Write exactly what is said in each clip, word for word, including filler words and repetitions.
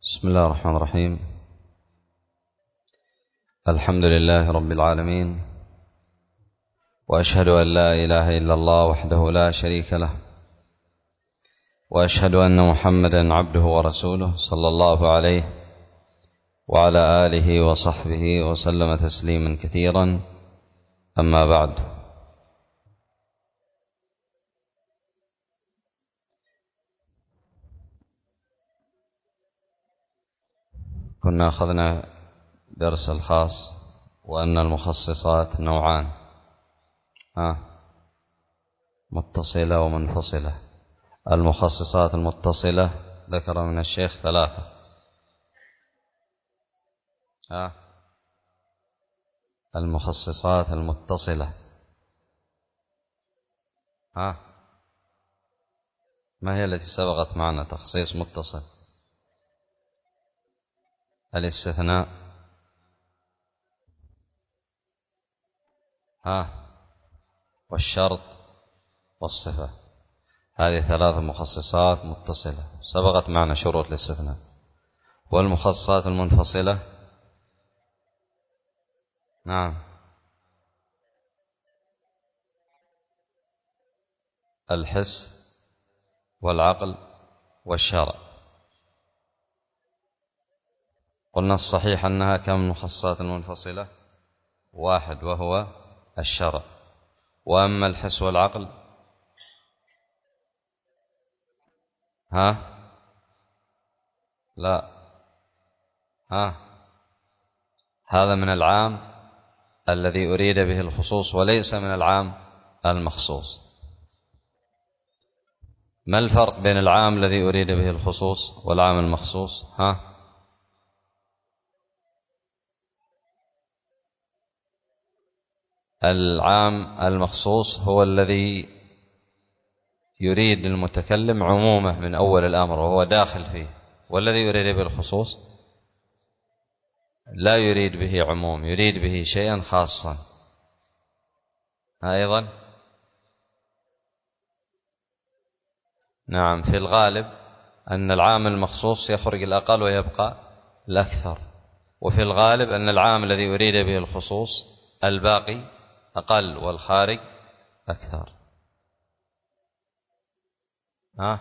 بسم الله الرحمن الرحيم. الحمد لله رب العالمين، وأشهد أن لا إله إلا الله وحده لا شريك له، وأشهد أن محمدا عبده ورسوله صلى الله عليه وعلى آله وصحبه وسلم تسليما كثيرا. أما بعد، كنا أخذنا درس الخاص وأن المخصصات نوعان، ها متصلة ومنفصلة. المخصصات المتصلة ذكر من الشيخ ثلاثة، ها المخصصات المتصلة، ها ما هي التي سبقت معنا تخصيص متصل؟ الاستثناء، ها والشرط والصفة. هذه ثلاث مخصصات متصلة سبقت معنا شروط الاستثناء. والمخصصات المنفصلة، نعم الحس والعقل والشرع. قلنا الصحيح أنها كم المخصصات المنفصلة؟ واحد، وهو الشرع. وأما الحس والعقل، ها لا ها هذا من العام الذي أريد به الخصوص وليس من العام المخصوص. ما الفرق بين العام الذي أريد به الخصوص والعام المخصوص؟ ها العام المخصوص هو الذي يريد المتكلم عمومه من أول الأمر وهو داخل فيه، والذي يريد به الخصوص لا يريد به عموم، يريد به شيئا خاصا. أيضا نعم، في الغالب أن العام المخصوص يخرج الأقل ويبقى الأكثر، وفي الغالب أن العام الذي أريد به الخصوص الباقي أقل والخارج أكثر. ها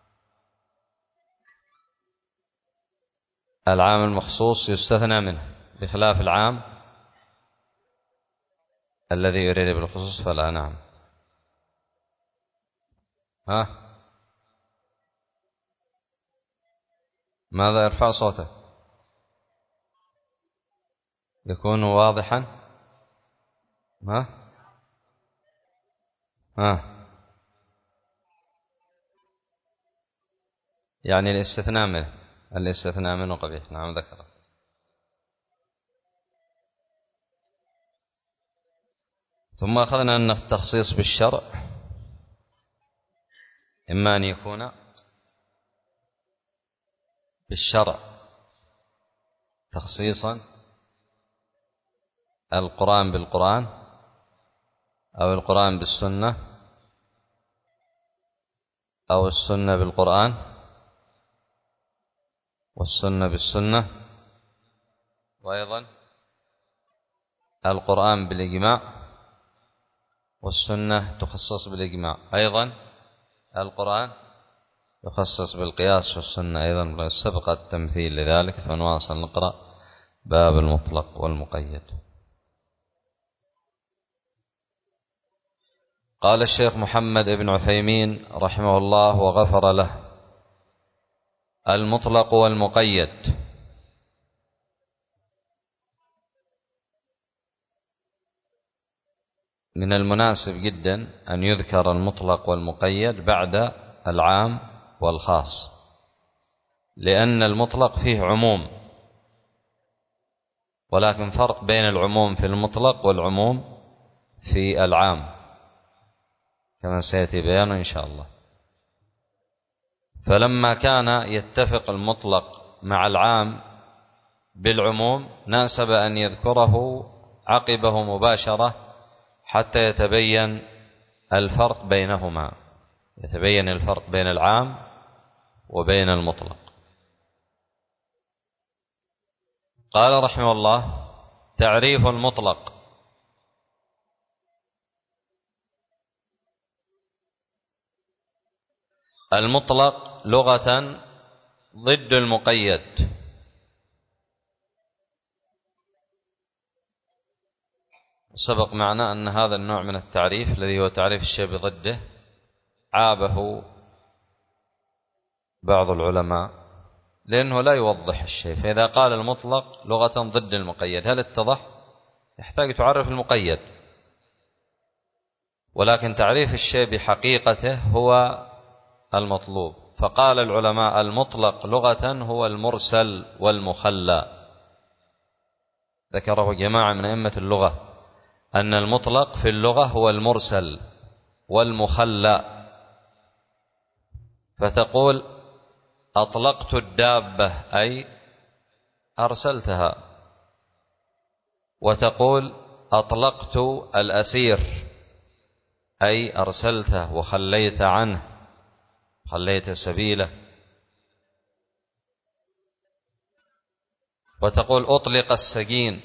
العام المخصوص يستثنى منه بخلاف العام الذي يريد بالخصوص فلا. نعم. ها ماذا؟ ارفع صوتك يكون واضحا. ها ها يعني الاستثناء منه، الاستثناء منه قبيح. نعم ذكر. ثم أخذنا أن التخصيص بالشرع إما أن يكون بالشرع تخصيصا القرآن بالقرآن، أو القرآن بالسنة، أو السنة بالقرآن والسنة بالسنة، وأيضا القرآن بالإجماع والسنة تخصص بالإجماع، أيضا القرآن يخصص بالقياس والسنة أيضا سبق التمثيل لذلك. فنواصل نقرأ باب المطلق والمقيد. قال الشيخ محمد بن عثيمين رحمه الله وغفر له: المطلق والمقيد من المناسب جدا أن يذكر المطلق والمقيد بعد العام والخاص، لأن المطلق فيه عموم، ولكن فرق بين العموم في المطلق والعموم في العام كما سيأتي بيانه إن شاء الله. فلما كان يتفق المطلق مع العام بالعموم ناسب أن يذكره عقبه مباشرة حتى يتبين الفرق بينهما، يتبين الفرق بين العام وبين المطلق. قال رحمه الله: تعريف المطلق. المطلق لغة ضد المقيد. سبق معنا أن هذا النوع من التعريف الذي هو تعريف الشيء بضده عابه بعض العلماء لأنه لا يوضح الشيء. فإذا قال المطلق لغة ضد المقيد، هل اتضح؟ يحتاج تعرف المقيد. ولكن تعريف الشيء بحقيقته هو المطلوب. فقال العلماء: المطلق لغة هو المرسل والمخلى. ذكره جماعة من أئمة اللغة أن المطلق في اللغة هو المرسل والمخلى. فتقول: أطلقت الدابة أي أرسلتها، وتقول: أطلقت الأسير أي أرسلته وخليت عنه، خليت سبيله. وتقول: أطلق السجين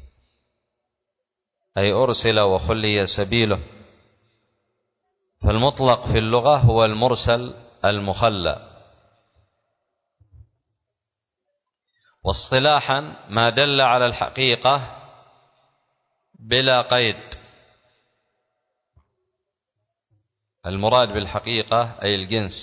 أي أرسل وخلي سبيله. فالمطلق في اللغة هو المرسل المخلى. واصطلاحا ما دل على الحقيقة بلا قيد. المراد بالحقيقة أي الجنس.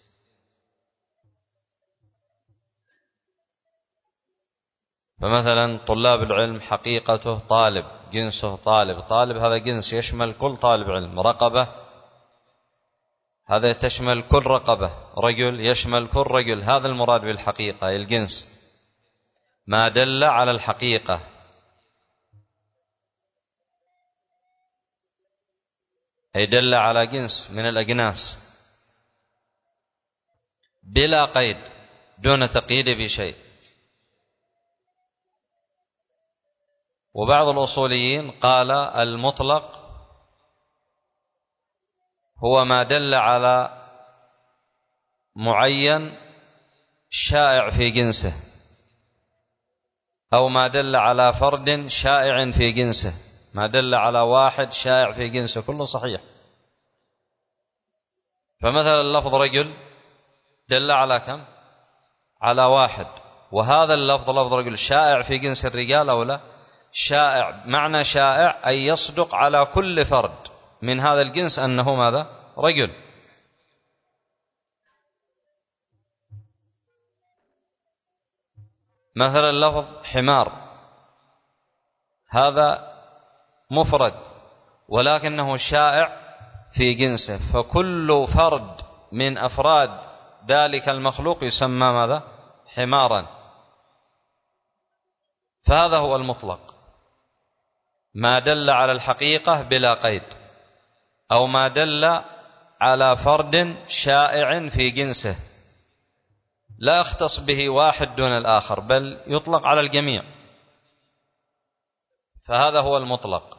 فمثلا طلاب العلم حقيقته طالب، جنسه طالب. طالب هذا جنس يشمل كل طالب علم. رقبة هذا تشمل كل رقبة. رجل يشمل كل رجل. هذا المراد بالحقيقة أي الجنس. ما دل على الحقيقة أي دل على جنس من الأجناس بلا قيد، دون تقييد بشيء. وبعض الأصوليين قال: المطلق هو ما دل على معين شائع في جنسه، أو ما دل على فرد شائع في جنسه. ما دل على واحد شائع في جنسه كله صحيح. فمثلا لفظ رجل دل على كم؟ على واحد. وهذا اللفظ لفظ رجل شائع في جنس الرجال أو لا؟ شائع. معنى شائع أي يصدق على كل فرد من هذا الجنس أنه ماذا؟ رجل. مثلا لفظ حمار هذا مفرد ولكنه شائع في جنسه، فكل فرد من أفراد ذلك المخلوق يسمى ماذا؟ حمارا. فهذا هو المطلق، ما دل على الحقيقة بلا قيد، أو ما دل على فرد شائع في جنسه لا يختص به واحد دون الآخر، بل يطلق على الجميع. فهذا هو المطلق.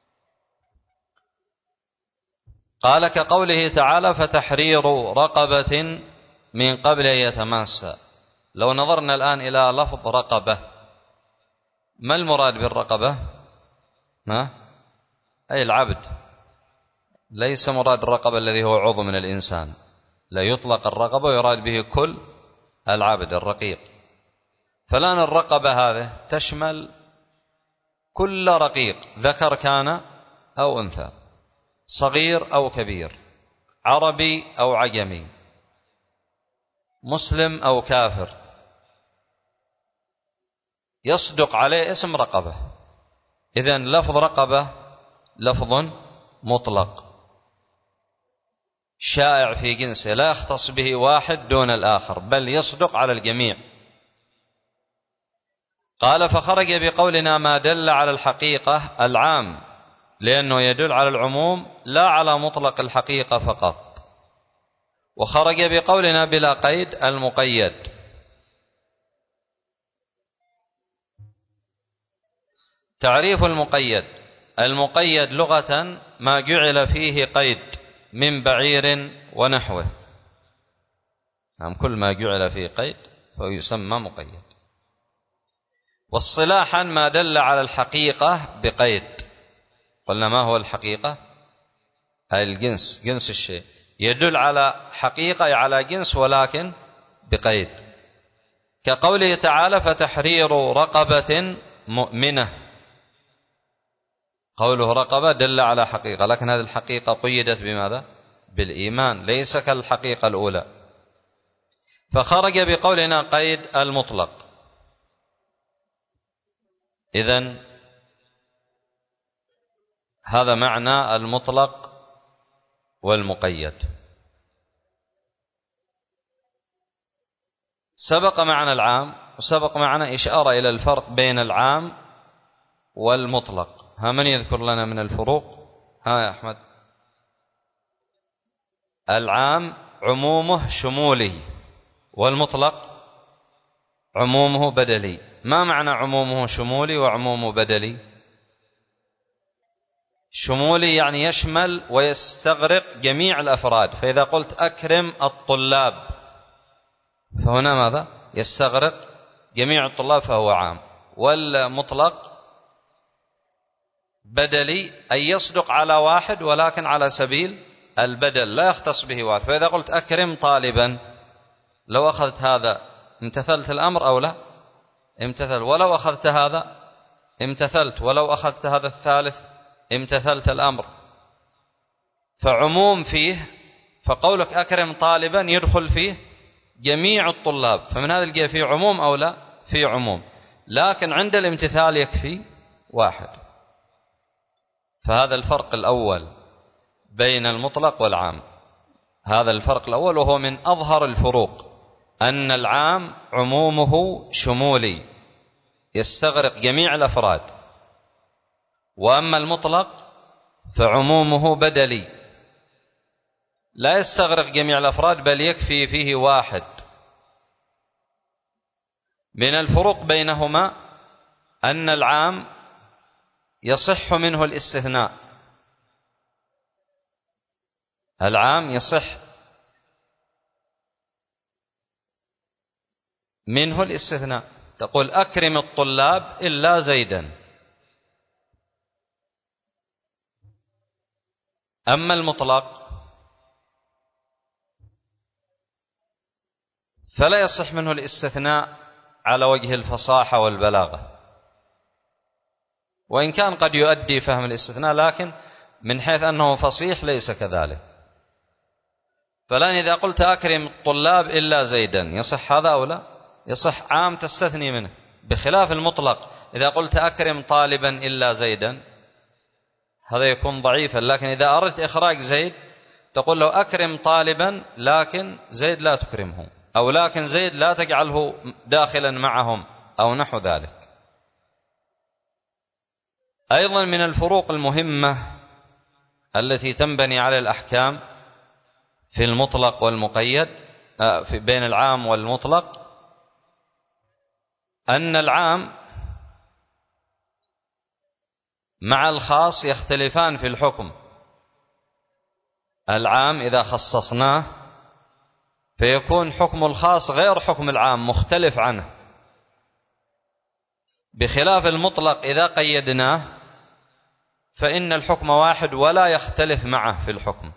قال: كقوله تعالى: فتحرير رقبة من قبل أن يتماسا. لو نظرنا الآن إلى لفظ رقبة، ما المراد بالرقبة؟ ما؟ أي العبد. ليس مراد الرقبة الذي هو عضو من الإنسان. لا يطلق الرقبة ويراد به كل العبد الرقيق. فلان الرقبة هذه تشمل كل رقيق، ذكر كان أو أنثى، صغير أو كبير، عربي أو عجمي، مسلم أو كافر، يصدق عليه اسم رقبة. إذن لفظ رقبة لفظ مطلق شائع في جنسه لا يختص به واحد دون الآخر، بل يصدق على الجميع. قال: فخرج بقولنا ما دل على الحقيقة العام، لأنه يدل على العموم لا على مطلق الحقيقة فقط. وخرج بقولنا بلا قيد المقيد. تعريف المقيد: المقيد لغة ما جعل فيه قيد من بعير ونحوه. نعم، كل ما جعل فيه قيد فيسمى مقيد. واصطلاحا ما دل على الحقيقة بقيد. قلنا ما هو الحقيقة؟ أي الجنس، جنس الشيء، يدل على حقيقة أي على جنس ولكن بقيد، كقوله تعالى فتحرير رقبة مؤمنة. قوله رقبة دل على حقيقة، لكن هذه الحقيقة قيدت بماذا؟ بالإيمان، ليس كالحقيقة الأولى. فخرج بقولنا قيد المطلق. إذن هذا معنى المطلق والمقيد. سبق معنى العام وسبق معنى إشارة إلى الفرق بين العام والمطلق. ها من يذكر لنا من الفروق؟ ها يا أحمد. العام عمومه شمولي، والمطلق عمومه بدلي. ما معنى عمومه شمولي وعمومه بدلي؟ شمولي يعني يشمل ويستغرق جميع الأفراد، فإذا قلت أكرم الطلاب فهنا ماذا؟ يستغرق جميع الطلاب فهو عام. والمطلق بدلي أي يصدق على واحد ولكن على سبيل البدل، لا يختص به واحد. فإذا قلت أكرم طالبا، لو أخذت هذا امتثلت الأمر أو لا؟ امتثل. ولو أخذت هذا امتثلت، ولو أخذت هذا الثالث امتثلت الأمر. فعموم فيه، فقولك أكرم طالبا يدخل فيه جميع الطلاب، فمن هذا الجهة فيه عموم أو لا؟ فيه عموم، لكن عند الامتثال يكفي واحد. فهذا الفرق الأول بين المطلق والعام، هذا الفرق الأول، وهو من أظهر الفروق، أن العام عمومه شمولي يستغرق جميع الأفراد، وأما المطلق فعمومه بدلي لا يستغرق جميع الأفراد بل يكفي فيه واحد. من الفروق بينهما أن العام يصح منه الاستثناء، العام يصح منه الاستثناء، تقول أكرم الطلاب إلا زيدا. أما المطلق فلا يصح منه الاستثناء على وجه الفصاحة والبلاغة، وإن كان قد يؤدي فهم الاستثناء، لكن من حيث أنه فصيح ليس كذلك. فالآن إذا قلت أكرم الطلاب إلا زيدا يصح هذا أو لا؟ يصح، عام تستثني منه، بخلاف المطلق إذا قلت أكرم طالبا إلا زيدا هذا يكون ضعيفا. لكن إذا أردت إخراج زيد تقول له أكرم طالبا لكن زيد لا تكرمه، أو لكن زيد لا تجعله داخلا معهم، أو نحو ذلك. أيضا من الفروق المهمة التي تنبني على الأحكام في المطلق والمقيد، في بين العام والمطلق، أن العام مع الخاص يختلفان في الحكم. العام إذا خصصناه فيكون حكم الخاص غير حكم العام، مختلف عنه، بخلاف المطلق إذا قيدناه فإن الحكم واحد ولا يختلف معه في الحكم.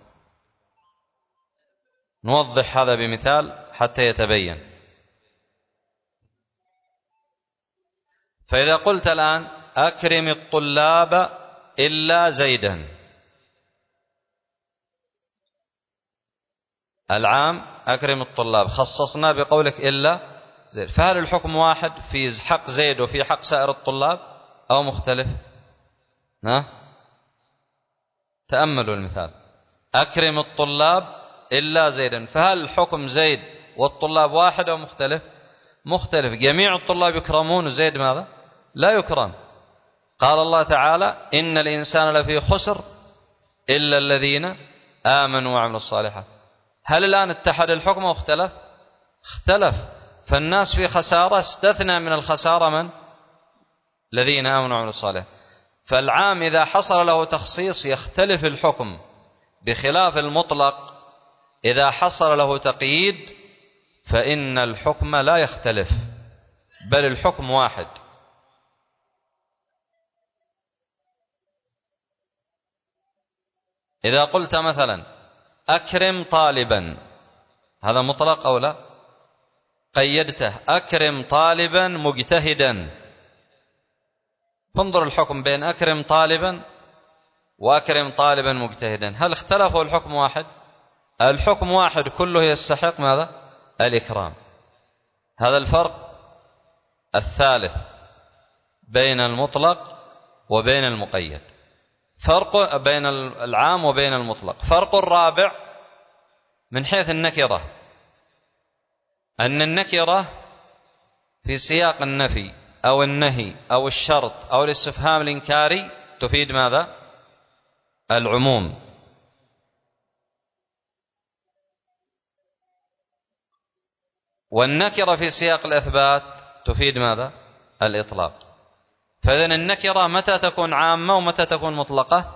نوضح هذا بمثال حتى يتبين. فإذا قلت الآن أكرم الطلاب إلا زيدا، العام أكرم الطلاب خصصنا بقولك إلا زيد، فهل الحكم واحد في حق زيد وفي حق سائر الطلاب أو مختلف؟ ها؟ تأملوا المثال، أكرم الطلاب إلا زيدا، فهل حكم زيد والطلاب واحد أو مختلف؟ مختلف. جميع الطلاب يكرمون وزيد ماذا؟ لا يكرم. قال الله تعالى إن الإنسان لفي خسر إلا الذين آمنوا وعملوا الصالحات. هل الآن اتحد الحكم واختلف؟ اختلف. فالناس في خسارة، استثنى من الخسارة من؟ الذين آمنوا وعملوا الصالحات. فالعام إذا حصل له تخصيص يختلف الحكم، بخلاف المطلق إذا حصل له تقييد فإن الحكم لا يختلف بل الحكم واحد. إذا قلت مثلا أكرم طالبا، هذا مطلق أو لا؟ قيدته أكرم طالبا مجتهدا. فانظر الحكم بين أكرم طالبا وأكرم طالبا مجتهدا، هل اختلفوا الحكم واحد؟ الحكم واحد، كله يستحق ماذا؟ الإكرام. هذا الفرق الثالث بين المطلق وبين المقيد، فرق بين العام وبين المطلق. فرق الرابع من حيث النكرة، أن النكرة في سياق النفي أو النهي أو الشرط أو الاستفهام الإنكاري تفيد ماذا؟ العموم. والنكرة في سياق الإثبات تفيد ماذا؟ الإطلاق. فإذن النكرة متى تكون عامة ومتى تكون مطلقة؟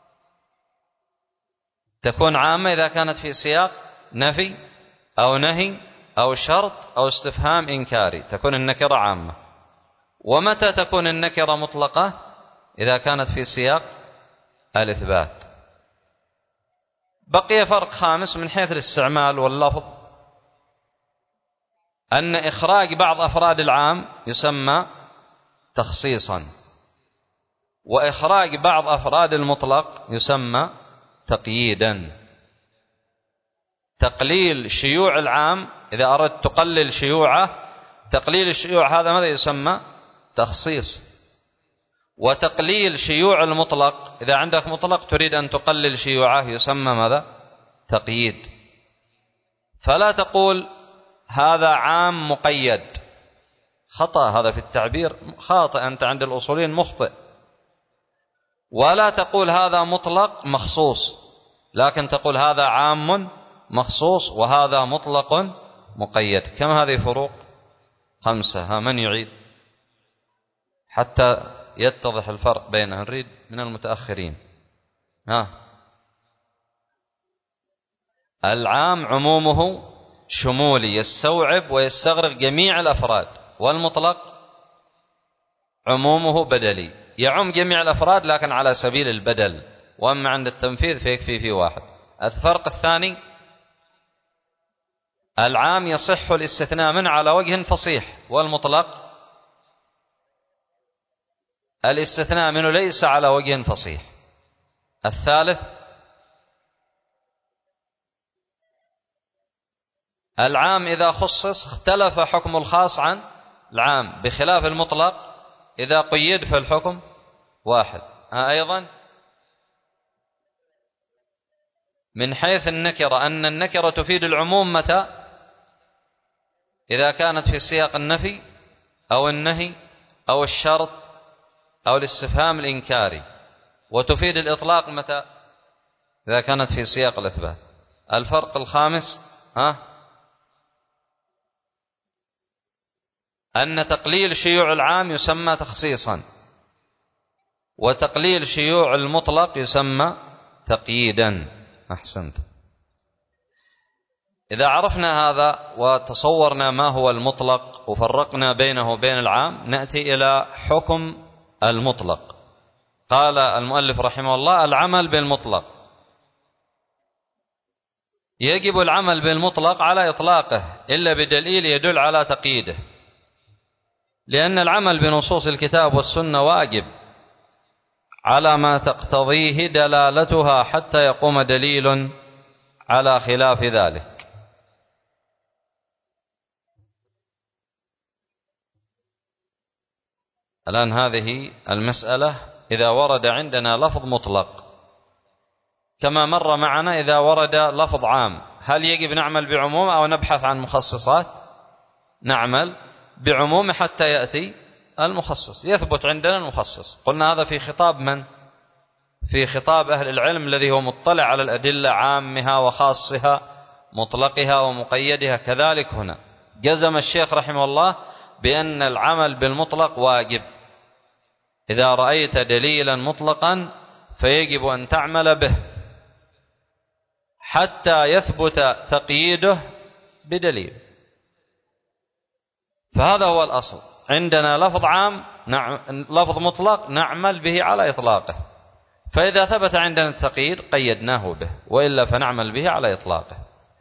تكون عامة إذا كانت في سياق نفي أو نهي أو شرط أو استفهام إنكاري، تكون النكرة عامة. ومتى تكون النكرة مطلقة؟ إذا كانت في سياق الإثبات. بقي فرق خامس من حيث الاستعمال واللفظ، أن إخراج بعض أفراد العام يسمى تخصيصا، وإخراج بعض أفراد المطلق يسمى تقييدا. تقليل شيوع العام، إذا أردت تقلل شيوعه، تقليل الشيوع هذا ماذا يسمى؟ تخصيص. وتقليل شيوع المطلق، إذا عندك مطلق تريد أن تقلل شيوعه، يسمى ماذا؟ تقييد. فلا تقول هذا عام مقيد، خطأ هذا في التعبير، خاطئ، أنت عند الأصولين مخطئ. ولا تقول هذا مطلق مخصوص، لكن تقول هذا عام مخصوص وهذا مطلق مقيد. كم هذه فروق؟ خمسة. ها من يعيد حتى يتضح الفرق بينها؟ نريد من المتأخرين. ها العام عمومه شمولي، يستوعب ويستغرق جميع الأفراد، والمطلق عمومه بدلي، يعم جميع الأفراد لكن على سبيل البدل، وأما عند التنفيذ فيكفي في واحد. الفرق الثاني، العام يصح الاستثناء منه على وجه فصيح، والمطلق الاستثناء منه ليس على وجه فصيح. الثالث، العام إذا خصص اختلف حكم الخاص عن العام، بخلاف المطلق إذا قيد فالحكم واحد. ها أيضا من حيث النكرة، أن النكرة تفيد العموم متى؟ إذا كانت في سياق النفي أو النهي أو الشرط أو الاستفهام الإنكاري، وتفيد الإطلاق متى؟ إذا كانت في سياق الإثبات. الفرق الخامس، ها أن تقليل شيوع العام يسمى تخصيصا، وتقليل شيوع المطلق يسمى تقييدا. أحسنت. إذا عرفنا هذا وتصورنا ما هو المطلق وفرقنا بينه وبين العام، نأتي إلى حكم المطلق. قال المؤلف رحمه الله: العمل بالمطلق. يجب العمل بالمطلق على إطلاقه إلا بدليل يدل على تقييده، لأن العمل بنصوص الكتاب والسنة واجب على ما تقتضيه دلالتها حتى يقوم دليل على خلاف ذلك. الآن هذه المسألة إذا ورد عندنا لفظ مطلق، كما مر معنا إذا ورد لفظ عام، هل يجب نعمل بعموم أو نبحث عن مخصصات؟ نعمل بعموم حتى يأتي المخصص، يثبت عندنا المخصص. قلنا هذا في خطاب من؟ في خطاب أهل العلم الذي هو مطلع على الأدلة عامها وخاصها، مطلقها ومقيدها. كذلك هنا جزم الشيخ رحمه الله بأن العمل بالمطلق واجب. إذا رأيت دليلا مطلقا فيجب أن تعمل به حتى يثبت تقييده بدليل. فهذا هو الأصل عندنا، لفظ عام نعم، لفظ مطلق نعمل به على إطلاقه، فإذا ثبت عندنا التقييد قيدناه به، وإلا فنعمل به على إطلاقه.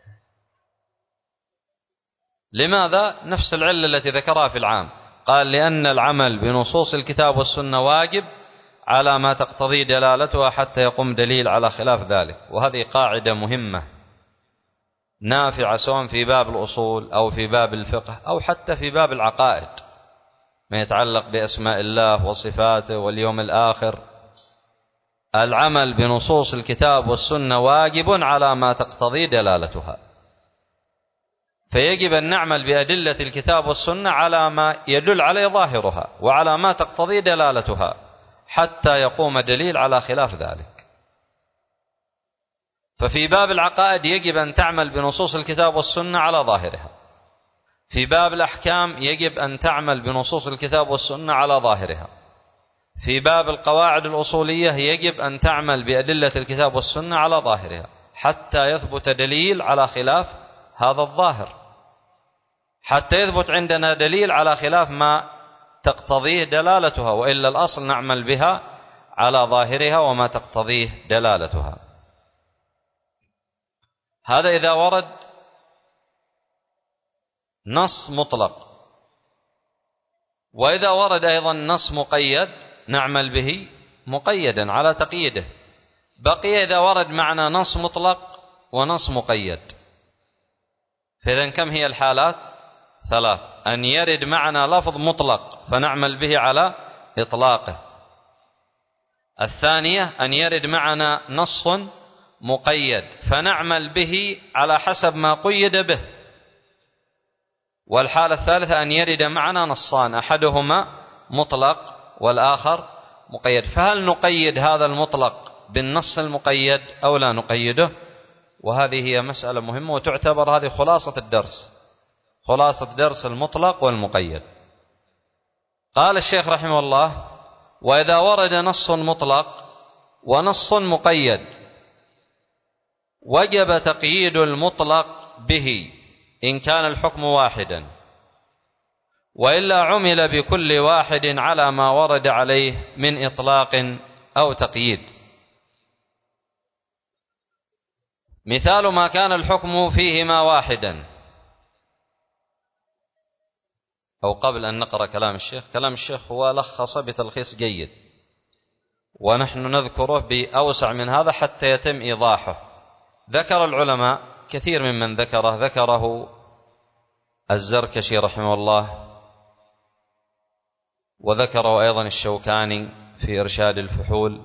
لماذا؟ نفس العلة التي ذكرها في العام، قال لأن العمل بنصوص الكتاب والسنة واجب على ما تقتضي دلالتها حتى يقوم دليل على خلاف ذلك. وهذه قاعدة مهمة نافعة سواء في باب الأصول أو في باب الفقه أو حتى في باب العقائد، ما يتعلق بأسماء الله وصفاته واليوم الآخر. العمل بنصوص الكتاب والسنة واجب على ما تقتضي دلالتها، فيجب أن نعمل بأدلة الكتاب والسنة على ما يدل عليه ظاهرها وعلى ما تقتضي دلالتها حتى يقوم دليل على خلاف ذلك. ففي باب العقائد يجب أن تعمل بنصوص الكتاب والسنة على ظاهرها، في باب الأحكام يجب أن تعمل بنصوص الكتاب والسنة على ظاهرها، في باب القواعد الأصولية يجب أن تعمل بأدلة الكتاب والسنة على ظاهرها حتى يثبت دليل على خلاف هذا الظاهر، حتى يثبت عندنا دليل على خلاف ما تقتضيه دلالتها، وإلا الأصل نعمل بها على ظاهرها وما تقتضيه دلالتها. هذا إذا ورد نص مطلق. وإذا ورد أيضا نص مقيد نعمل به مقيدا على تقييده. بقي إذا ورد معنا نص مطلق ونص مقيد، فإذا كم هي الحالات؟ ثلاث: أن يرد معنا لفظ مطلق فنعمل به على إطلاقه، الثانية أن يرد معنا نص مقيد فنعمل به على حسب ما قيد به، والحالة الثالثة أن يرد معنا نصان أحدهما مطلق والآخر مقيد. فهل نقيد هذا المطلق بالنص المقيد أو لا نقيده؟ وهذه هي مسألة مهمة، وتعتبر هذه خلاصة الدرس، خلاصة درس المطلق والمقيد. قال الشيخ رحمه الله: وإذا ورد نص مطلق ونص مقيد وجب تقييد المطلق به إن كان الحكم واحدا، وإلا عمل بكل واحد على ما ورد عليه من إطلاق أو تقييد. مثال ما كان الحكم فيهما واحدا. أو قبل أن نقرأ كلام الشيخ، كلام الشيخ هو لخص بتلخيص جيد، ونحن نذكره بأوسع من هذا حتى يتم إيضاحه. ذكر العلماء كثير ممن ذكره، ذكره الزركشي رحمه الله، وذكره أيضا الشوكاني في إرشاد الفحول،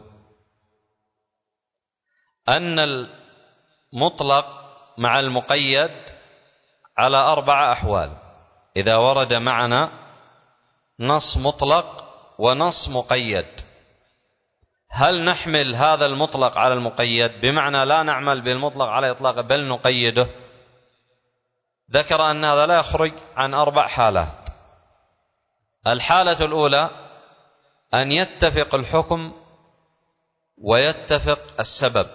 أن المطلق مع المقيد على أربع أحوال. إذا ورد معنا نص مطلق ونص مقيد، هل نحمل هذا المطلق على المقيد بمعنى لا نعمل بالمطلق على إطلاقه بل نقيده؟ ذكر أن هذا لا يخرج عن أربع حالات. الحالة الأولى أن يتفق الحكم ويتفق السبب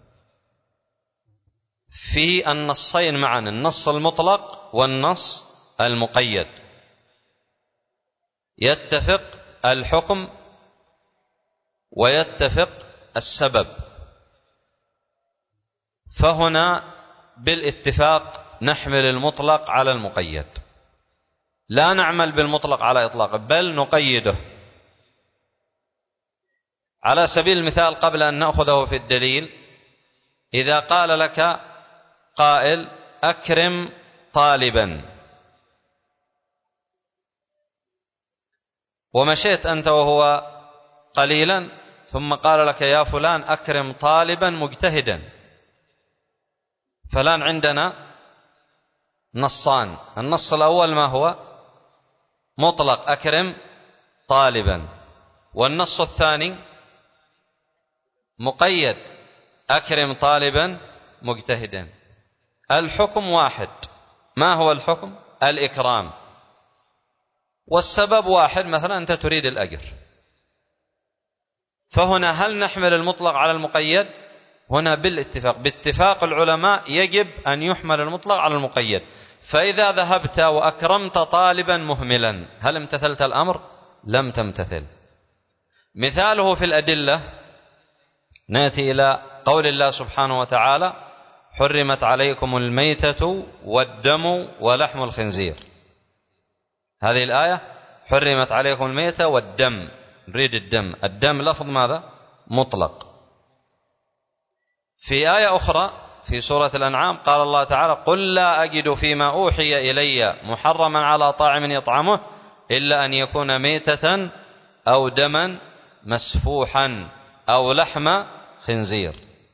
في النصين معا، النص المطلق والنص المقيد، يتفق الحكم ويتفق السبب، فهنا بالاتفاق نحمل المطلق على المقيد، لا نعمل بالمطلق على إطلاقه بل نقيده. على سبيل المثال قبل أن نأخذه في الدليل، إذا قال لك قائل أكرم طالبا، ومشيت أنت وهو قليلا ثم قال لك يا فلان أكرم طالبا مجتهدا، فلان عندنا نصان. النص الأول ما هو؟ مطلق أكرم طالبا، والنص الثاني مقيد أكرم طالبا مجتهدا. الحكم واحد، ما هو الحكم؟ الإكرام، والسبب واحد، مثلا أنت تريد الأجر. فهنا هل نحمل المطلق على المقيد؟ هنا بالاتفاق، باتفاق العلماء يجب أن يحمل المطلق على المقيد. فإذا ذهبت وأكرمت طالبا مهملا، هل امتثلت الأمر؟ لم تمتثل. مثاله في الأدلة: نأتي إلى قول الله سبحانه وتعالى: حرمت عليكم الميتة والدم ولحم الخنزير. هذه الآية حرمت عليكم الميتة والدم، نريد الدم. الدم لفظ ماذا؟ مطلق. في آية أخرى في سورة الأنعام قال الله تعالى: قل لا أجد فيما أوحي إلي محرما على طاعم يطعمه إلا أن يكون ميتة أو دما مسفوحا أو لحم خنزير.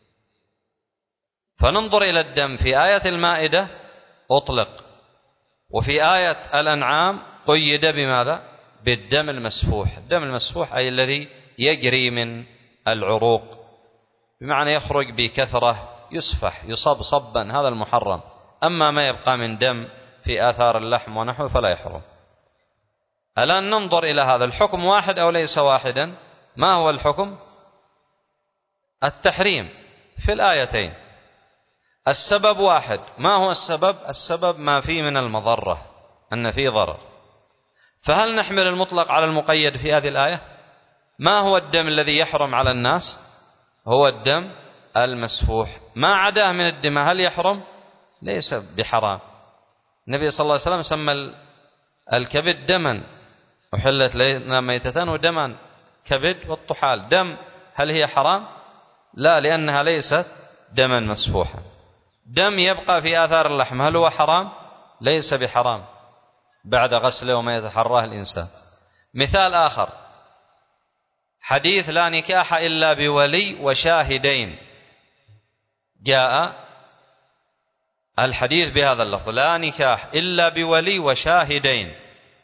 فننظر إلى الدم في آية المائدة أطلق، وفي آية الأنعام قيد بماذا؟ بالدم المسفوح. الدم المسفوح أي الذي يجري من العروق، بمعنى يخرج بكثرة، يسفح، يصب صبا، هذا المحرم. أما ما يبقى من دم في آثار اللحم ونحوه فلا يحرم. الآن ننظر إلى هذا الحكم، واحد أو ليس واحدا؟ ما هو الحكم؟ التحريم في الآيتين. السبب واحد. ما هو السبب؟ السبب ما فيه من المضرة، أن فيه ضرر. فهل نحمل المطلق على المقيد في هذه الآية؟ ما هو الدم الذي يحرم على الناس؟ هو الدم المسفوح. ما عداه من الدماء هل يحرم؟ ليس بحرام. النبي صلى الله عليه وسلم سمى الكبد دما، أحلت لنا ميتتان ودما كبد والطحال. دم هل هي حرام؟ لا، لأنها ليست دما مسفوحا. دم يبقى في آثار اللحم هل هو حرام؟ ليس بحرام بعد غسله وما يتحراه الإنسان. مثال آخر: حديث لا نكاح إلا بولي وشاهدين. جاء الحديث بهذا اللفظ: لا نكاح إلا بولي وشاهدين.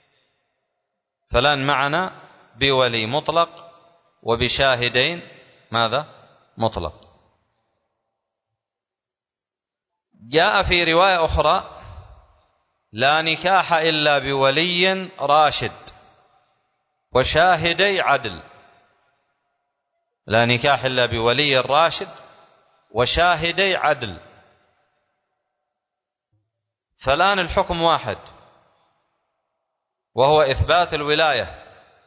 فلان معنا بولي مطلق وبشاهدين ماذا؟ مطلق. جاء في رواية أخرى: لا نكاح إلا بولي راشد وشاهدي عدل. لا نكاح إلا بولي راشد وشاهدي عدل. فالآن الحكم واحد، وهو إثبات الولاية،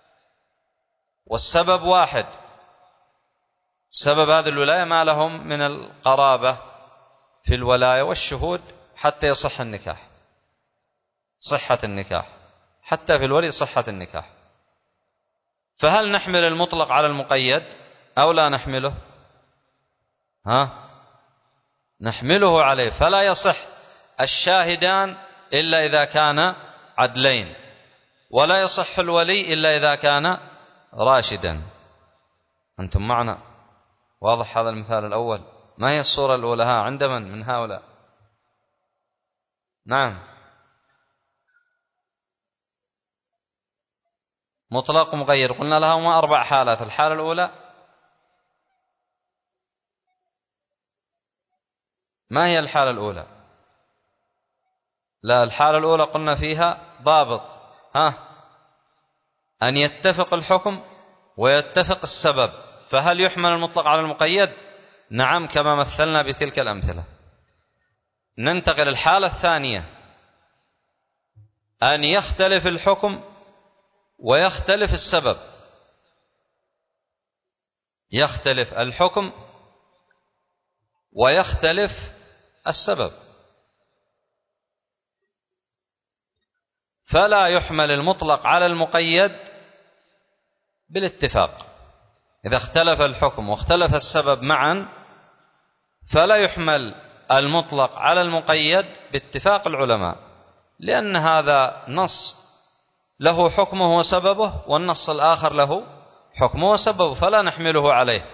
والسبب واحد. سبب هذه الولاية ما لهم من القرابة في الولاية والشهود حتى يصح النكاح، صحة النكاح، حتى في الولي صحة النكاح. فهل نحمل المطلق على المقيد أو لا نحمله؟ ها؟ نحمله عليه. فلا يصح الشاهدان إلا إذا كان عدلين، ولا يصح الولي إلا إذا كان راشدا. أنتم معنا؟ واضح هذا المثال الأول؟ ما هي الصورة الأولى؟ ها، عند من من هؤلاء؟ نعم، مطلق ومقيد. قلنا لهما أربع حالات. الحالة الأولى ما هي الحالة الأولى؟ لا، الحالة الأولى قلنا فيها ضابط، ها، أن يتفق الحكم ويتفق السبب. فهل يحمل المطلق على المقيد؟ نعم، كما مثلنا بتلك الأمثلة. ننتقل الحالة الثانية: أن يختلف الحكم ويختلف السبب. يختلف الحكم ويختلف السبب، فلا يحمل المطلق على المقيد بالاتفاق. إذا اختلف الحكم واختلف السبب معا فلا يحمل المطلق على المقيد باتفاق العلماء، لأن هذا نص له حكمه وسببه، والنص الآخر له حكمه وسببه، فلا نحمله عليه.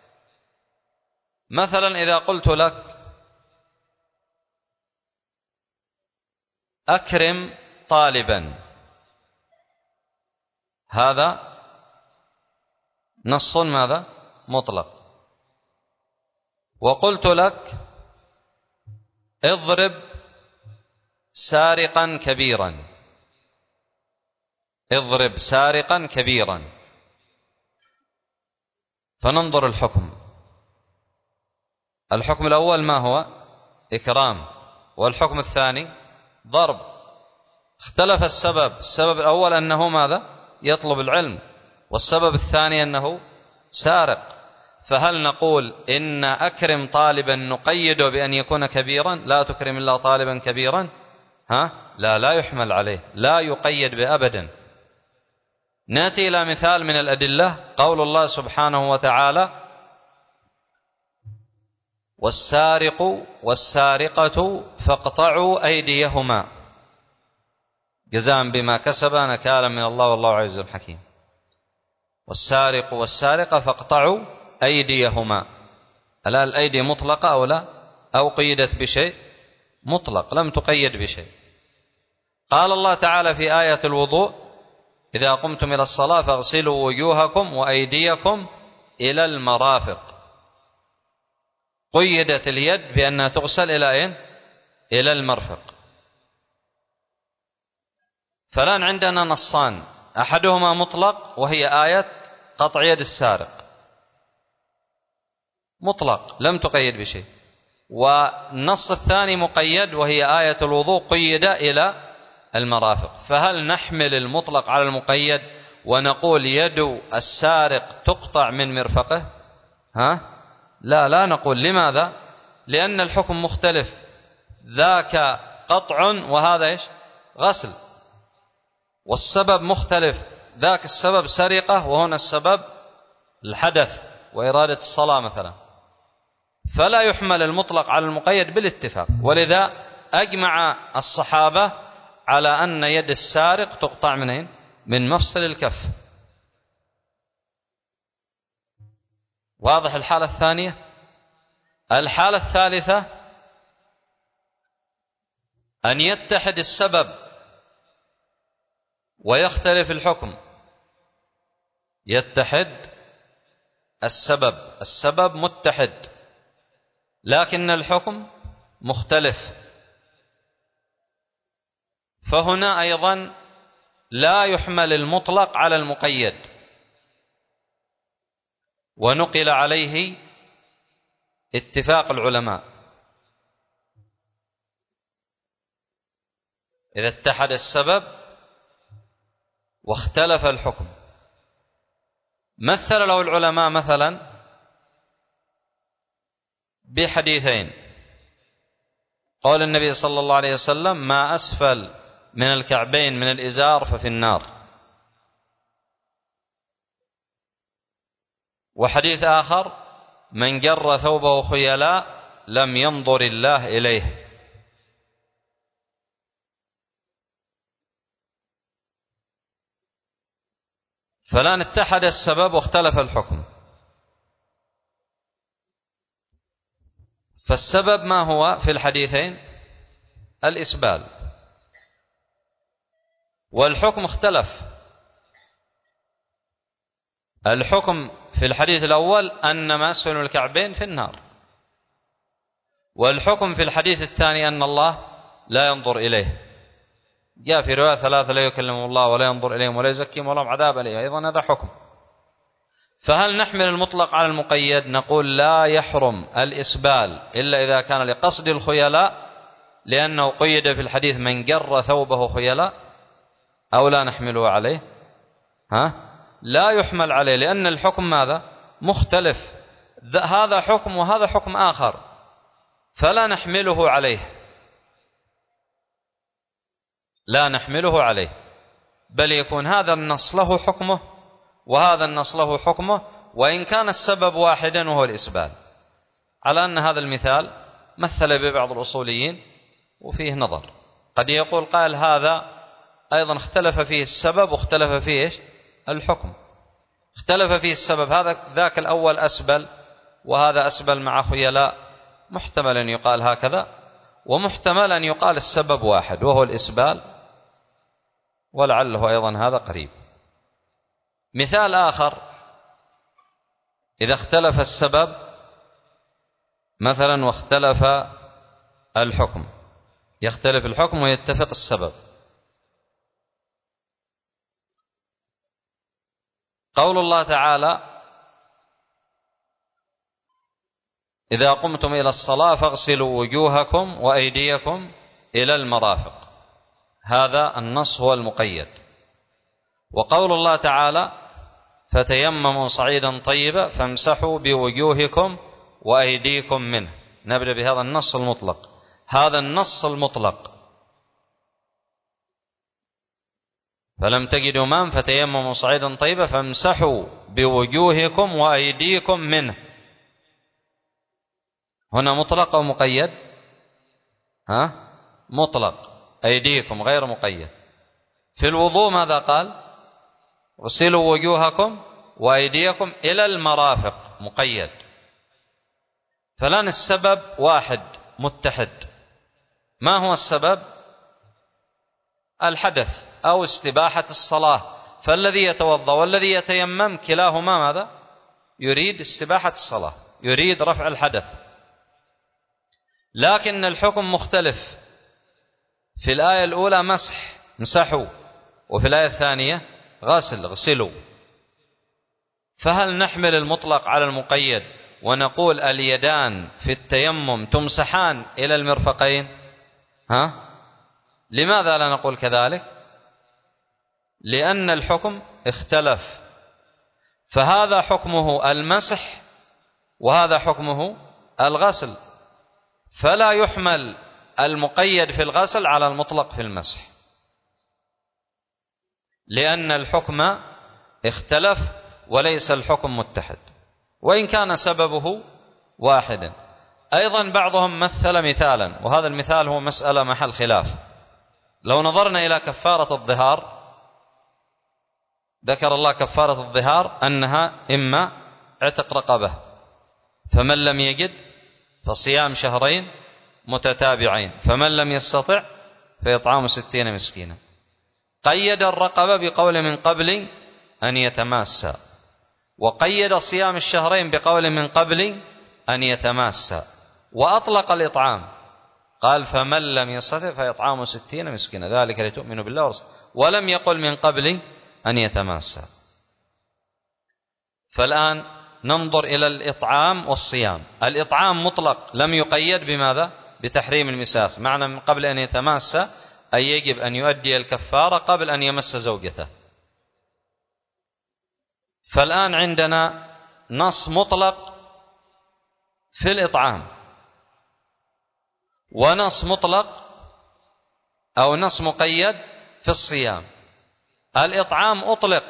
مثلا إذا قلت لك: أكرم طالبا، هذا نص ماذا؟ مطلق. وقلت لك: اضرب سارقا كبيرا، اضرب سارقا كبيرا. فننظر الحكم. الحكم الأول ما هو؟ إكرام. والحكم الثاني ضرب. اختلف السبب. السبب الأول أنه ماذا؟ يطلب العلم، والسبب الثاني أنه سارق. فهل نقول إن أكرم طالبا نقيده بأن يكون كبيرا؟ لا تكرم إلا طالبا كبيرا؟ ها؟ لا لا يحمل عليه، لا يقيد بأبدا. نأتي إلى مثال من الأدلة، قول الله سبحانه وتعالى: والسارق والسارقة فاقطعوا أيديهما جزاء بما كسبا نكالا من الله والله عزيز حكيم. والسارق والسارقة فاقطعوا أيديهما، ألا الأيدي مطلقة أو لا؟ أو قيدت بشيء؟ مطلق، لم تقيد بشيء. قال الله تعالى في آية الوضوء: إذا قمتم إلى الصلاة فاغسلوا وجوهكم وأيديكم إلى المرافق. قيدت اليد بأنها تغسل إلى أين؟ إلى المرفق. فالآن عندنا نصان، أحدهما مطلق وهي آية قطع يد السارق، مطلق لم تقيد بشيء، والنص الثاني مقيد وهي آية الوضوء قيد إلى المرافق. فهل نحمل المطلق على المقيد ونقول يد السارق تقطع من مرفقه؟ ها؟ لا لا نقول. لماذا؟ لأن الحكم مختلف، ذاك قطع وهذا إيش؟ غسل. والسبب مختلف، ذاك السبب سرقة وهنا السبب الحدث وإرادة الصلاة مثلا. فلا يحمل المطلق على المقيد بالاتفاق. ولذا أجمع الصحابة على أن يد السارق تقطع منين؟ من مفصل الكف. واضح الحالة الثانية؟ الحالة الثالثة أن يتحد السبب ويختلف الحكم. يتحد السبب، السبب متحد لكن الحكم مختلف. فهنا أيضا لا يحمل المطلق على المقيد، ونقل عليه اتفاق العلماء. إذا اتحد السبب واختلف الحكم. مثل له العلماء مثلا بحديثين: قول النبي صلى الله عليه وسلم: ما أسفل من الكعبين من الإزار ففي النار. وحديث آخر: من جر ثوبه خيلاء لم ينظر الله إليه. فلان اتحد السبب واختلف الحكم. فالسبب ما هو في الحديثين؟ الإسبال. والحكم اختلف. الحكم في الحديث الأول أن ما أسفل الكعبين في النار، والحكم في الحديث الثاني أن الله لا ينظر إليه. جاء في رواية ثلاثة: لا يكلمهم الله ولا ينظر إليهم ولا يزكيهم ولهم عذاب أليم. أيضا هذا حكم. فهل نحمل المطلق على المقيد؟ نقول لا يحرم الإسبال إلا إذا كان لقصد الخيلاء، لأنه قيد في الحديث من جر ثوبه خيلاء، أو لا نحمله عليه؟ ها؟ لا يحمل عليه، لأن الحكم ماذا؟ مختلف. هذا حكم وهذا حكم آخر، فلا نحمله عليه، لا نحمله عليه، بل يكون هذا النص له حكمه وهذا النص له حكمه، وإن كان السبب واحدا وهو الإسبال. على أن هذا المثال مثل ببعض الأصوليين وفيه نظر. قد يقول قال هذا أيضا اختلف فيه السبب واختلف فيه إيش؟ الحكم. اختلف فيه السبب، هذا ذاك الأول أسبل وهذا أسبل مع خيلاء، محتمل أن يقال هكذا، ومحتمل أن يقال السبب واحد وهو الإسبال، ولعله أيضا هذا قريب. مثال آخر: إذا اختلف السبب مثلا واختلف الحكم، يختلف الحكم ويتفق السبب. قول الله تعالى: إذا قمتم إلى الصلاة فاغسلوا وجوهكم وأيديكم إلى المرافق، هذا النص هو المقيد. وقول الله تعالى: فتيمموا صعيدا طيبا فامسحوا بوجوهكم وأيديكم منه. نبدأ بهذا النص المطلق. هذا النص المطلق، فلم تجدوا ماء فتيمموا صعيدا طيبا فامسحوا بوجوهكم وأيديكم منه. هنا مطلق أو مقيد؟ ها؟ مطلق، أيديكم غير مقيد. في الوضوء ماذا قال؟ اغسلوا وجوهكم وأيديكم إلى المرافق، مقيد. فلان السبب واحد متحد. ما هو السبب؟ الحدث أو استباحة الصلاة. فالذي يتوضأ والذي يتيمم كلاهما ماذا؟ يريد استباحة الصلاة، يريد رفع الحدث. لكن الحكم مختلف. في الآية الأولى مسح، مسحوا، وفي الآية الثانية غسل، غسلوا. فهل نحمل المطلق على المقيد ونقول اليدان في التيمم تمسحان إلى المرفقين؟ ها؟ لماذا لا نقول كذلك؟ لأن الحكم اختلف، فهذا حكمه المسح وهذا حكمه الغسل، فلا يحمل المقيد في الغسل على المطلق في المسح، لأن الحكم اختلف وليس الحكم متحد، وإن كان سببه واحدا. أيضا بعضهم مثل مثالا، وهذا المثال هو مسألة محل خلاف. لو نظرنا إلى كفارة الظهار، ذكر الله كفارة الظهار أنها إما عتق رقبة، فمن لم يجد فصيام شهرين متتابعين، فمن لم يستطع فإطعام ستين مسكينا. قيد الرقبة بقول من قبل أن يتماسى، وقيد صيام الشهرين بقول من قبل أن يتماسى، وأطلق الإطعام، قال فمن لم يستطع فإطعام ستين مسكينا، ذلك لتؤمنوا بالله ورسوله، ولم يقل من قبل أن يتماسى. فالآن ننظر إلى الإطعام والصيام. الإطعام مطلق، لم يقيد بماذا؟ بتحريم المساس، معنى من قبل أن يتماسى أي يجب أن يؤدي الكفارة قبل أن يمس زوجته. فالآن عندنا نص مطلق في الإطعام، ونص مطلق أو نص مقيد في الصيام. الإطعام أطلق،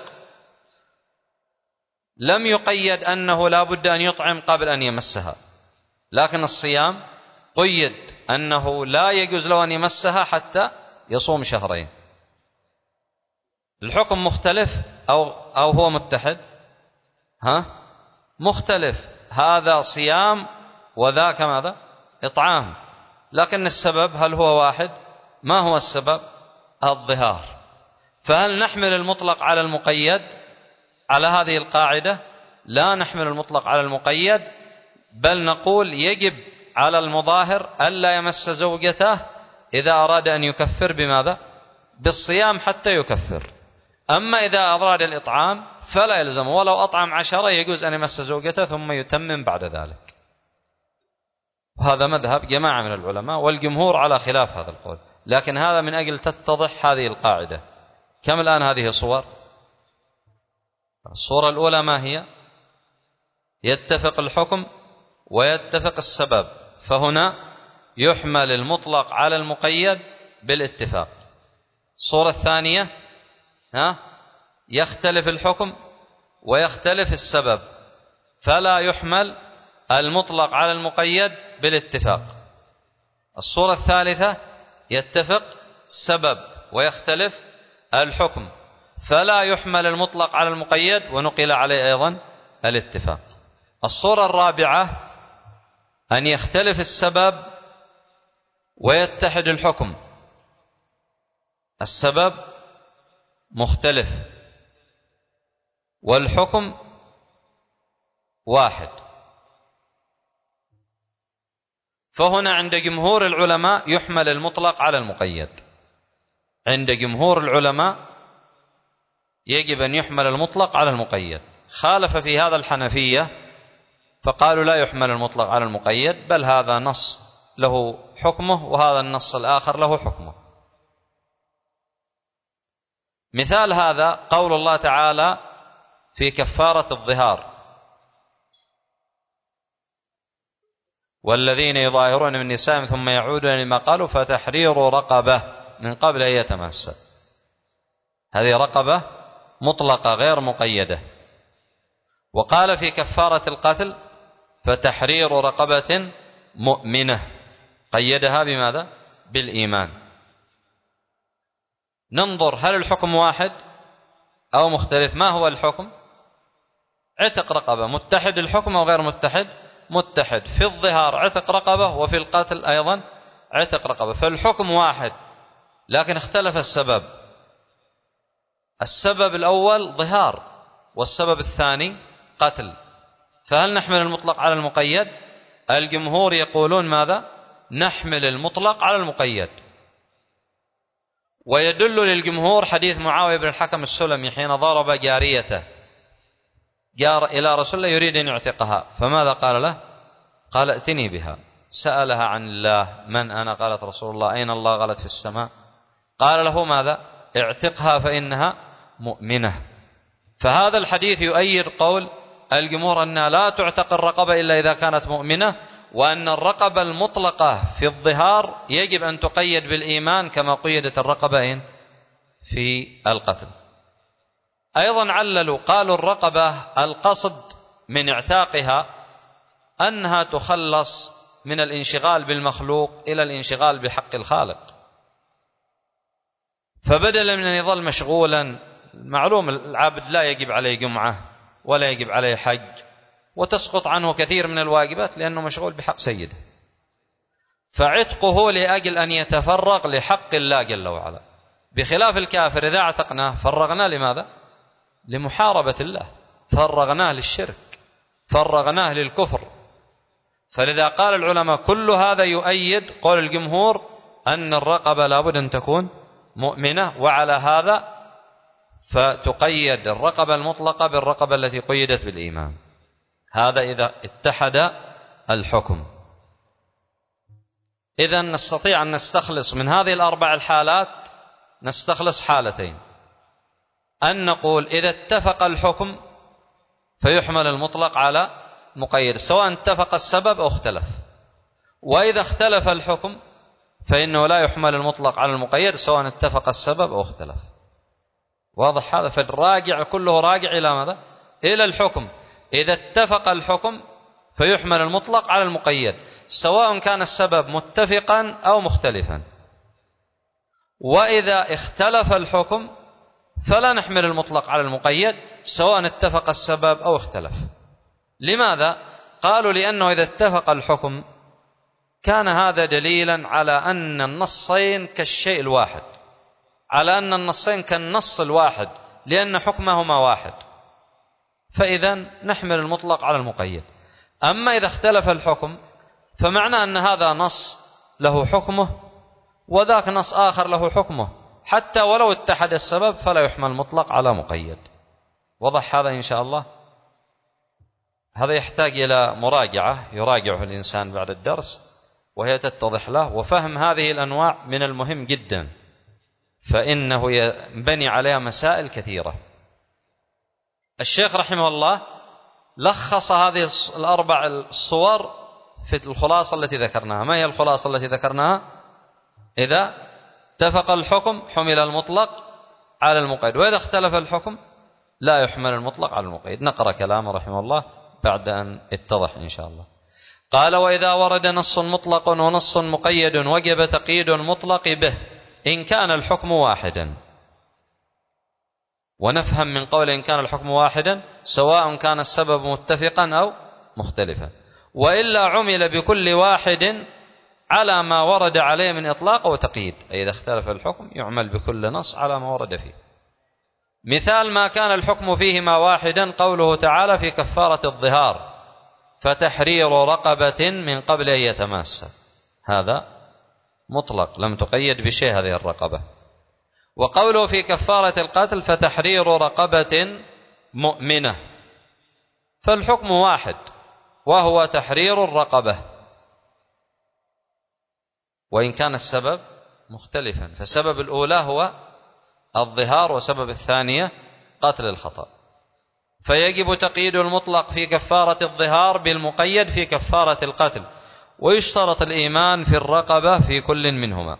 لم يقيد أنه لا بد أن يطعم قبل أن يمسها، لكن الصيام قيد أنه لا يجوز له أن يمسها حتى يصوم شهرين. الحكم مختلف أو, أو هو متحد؟ ها؟ مختلف، هذا صيام وذاك ماذا؟ إطعام، لكن السبب هل هو واحد؟ ما هو السبب؟ الظهار. فهل نحمل المطلق على المقيد على هذه القاعدة؟ لا نحمل المطلق على المقيد، بل نقول يجب على المظاهر ألا يمس زوجته إذا أراد أن يكفر بماذا؟ بالصيام حتى يكفر. أما إذا أراد الإطعام فلا يلزم، ولو أطعم عشرة يجوز أن يمس زوجته ثم يتمم بعد ذلك. وهذا مذهب جماعة من العلماء، والجمهور على خلاف هذا القول، لكن هذا من أجل تتضح هذه القاعدة. كم الآن هذه صور؟ الصورة الأولى ما هي؟ يتفق الحكم ويتفق السبب، فهنا يحمل المطلق على المقيد بالاتفاق. الصورة الثانية ها يختلف الحكم ويختلف السبب، فلا يحمل المطلق على المقيد بالاتفاق. الصورة الثالثة يتفق السبب ويختلف الحكم، فلا يحمل المطلق على المقيد ونقل عليه أيضا الاتفاق. الصورة الرابعة أن يختلف السبب ويتحد الحكم، السبب مختلف والحكم واحد. فهنا عند جمهور العلماء يحمل المطلق على المقيد، عند جمهور العلماء يجب أن يحمل المطلق على المقيد. خالف في هذا الحنفية فقالوا لا يحمل المطلق على المقيد، بل هذا نص له حكمه وهذا النص الآخر له حكمه. مثال هذا قول الله تعالى في كفارة الظهار: والذين يظاهرون من نسائهم ثم يعودون لما قالوا فتحرير رقبة من قبل أن يتماسا. هذه رقبة مطلقة غير مقيدة. وقال في كفارة القتل: فتحرير رقبة مؤمنة، قيدها بماذا؟ بالإيمان. ننظر هل الحكم واحد أو مختلف. ما هو الحكم؟ عتق رقبة. متحد الحكم أو غير متحد؟ متحد. في الظهار عتق رقبة، وفي القتل أيضا عتق رقبة. فالحكم واحد لكن اختلف السبب. السبب الأول ظهار، والسبب الثاني قتل. فهل نحمل المطلق على المقيد؟ الجمهور يقولون ماذا؟ نحمل المطلق على المقيد. ويدل للجمهور حديث معاوية بن الحكم السلمي حين ضرب جاريته، جار إلى رسول الله يريد أن يعتقها، فماذا قال له؟ قال: ائتني بها. سألها عن الله: من أنا؟ قالت: رسول الله. أين الله؟ قالت: في السماء. قال له ماذا؟ اعتقها فإنها مؤمنة. فهذا الحديث يؤيد قول الجمهور أنها لا تعتق الرقبة إلا إذا كانت مؤمنة، وأن الرقبة المطلقة في الظهار يجب أن تقيد بالإيمان كما قيدت الرقبة في القتل. أيضا عللوا، قالوا الرقبة القصد من اعتاقها أنها تخلص من الانشغال بالمخلوق إلى الانشغال بحق الخالق. فبدلا من أن يظل مشغولا، معلوم العبد لا يجب عليه جمعة ولا يجب عليه حج، وتسقط عنه كثير من الواجبات لأنه مشغول بحق سيده، فعتقه لأجل أن يتفرغ لحق الله جل وعلا. بخلاف الكافر إذا اعتقناه فرغناه لماذا؟ لمحاربة الله، فرغناه للشرك، فرغناه للكفر. فلذا قال العلماء كل هذا يؤيد قول الجمهور أن الرقبة لابد أن تكون مؤمنة، وعلى هذا فتقيد الرقبة المطلقة بالرقبة التي قيدت بالإيمان. هذا إذا اتحد الحكم. إذن نستطيع أن نستخلص من هذه الأربع الحالات، نستخلص حالتين: أن نقول إذا اتفق الحكم فيحمل المطلق على مقيد سواء اتفق السبب أو اختلف، وإذا اختلف الحكم فإنه لا يحمل المطلق على المقيد سواء اتفق السبب أو اختلف. واضح هذا؟ فالراجع كله راجع إلى ماذا؟ إلى الحكم. إذا اتفق الحكم فيحمل المطلق على المقيد سواء كان السبب متفقا أو مختلفا، وإذا اختلف الحكم فلا نحمل المطلق على المقيد سواء اتفق السبب أو اختلف. لماذا؟ قالوا لأنه إذا اتفق الحكم كان هذا دليلا على أن النصين كالشيء الواحد، على أن النصين كالنص الواحد، لأن حكمهما واحد، فإذا نحمل المطلق على المقيد. أما إذا اختلف الحكم فمعنى أن هذا نص له حكمه وذاك نص آخر له حكمه، حتى ولو اتحد السبب فلا يحمل مطلق على مقيد. وضح هذا إن شاء الله؟ هذا يحتاج إلى مراجعة يراجعه الإنسان بعد الدرس وهي تتضح له، وفهم هذه الأنواع من المهم جدا، فإنه ينبني عليها مسائل كثيرة. الشيخ رحمه الله لخص هذه الأربع الصور في الخلاصة التي ذكرناها. ما هي الخلاصة التي ذكرناها؟ إذا اتفق الحكم حمل المطلق على المقيد، وإذا اختلف الحكم لا يحمل المطلق على المقيد. نقرأ كلامه رحمه الله بعد أن اتضح إن شاء الله. قال: وإذا ورد نص مطلق ونص مقيد وجب تقييد المطلق به إن كان الحكم واحدا. ونفهم من قول إن كان الحكم واحدا سواء كان السبب متفقا أو مختلفا، وإلا عمل بكل واحد على ما ورد عليه من إطلاق وتقييد. أي إذا اختلف الحكم يعمل بكل نص على ما ورد فيه. مثال ما كان الحكم فيهما واحدا قوله تعالى في كفارة الظهار: فتحرير رقبة من قبل أن يتماسا. هذا مطلق لم تقيد بشيء هذه الرقبة. وقوله في كفارة القتل: فتحرير رقبة مؤمنة، فالحكم واحد وهو تحرير الرقبة، وإن كان السبب مختلفا، فسبب الأولى هو الظهار وسبب الثانية قتل الخطأ. فيجب تقييد المطلق في كفارة الظهار بالمقيد في كفارة القتل، ويشترط الإيمان في الرقبة في كل منهما.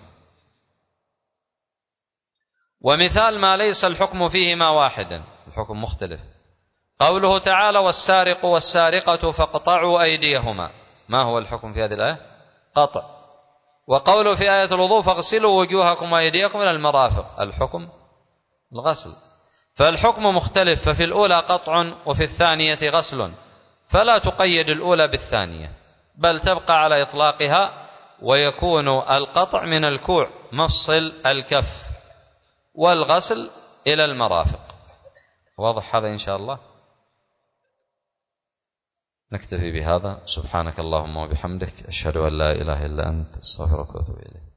ومثال ما ليس الحكم فيهما واحدا، الحكم مختلف، قوله تعالى والسارق والسارقة فاقطعوا أيديهما، ما هو الحكم في هذه الآية؟ قطع. وقوله في آية الوضوء فاغسلوا وجوهكم وأيديكم إلى المرافق، الحكم الغسل. فالحكم مختلف، ففي الأولى قطع وفي الثانية غسل، فلا تقيد الأولى بالثانية بل تبقى على إطلاقها، ويكون القطع من الكوع مفصل الكف، والغسل إلى المرافق. واضح هذا إن شاء الله؟ نكتفي بهذا. سبحانك اللهم وبحمدك، أشهد أن لا إله إلا أنت، أستغفرك وأتوب إليك.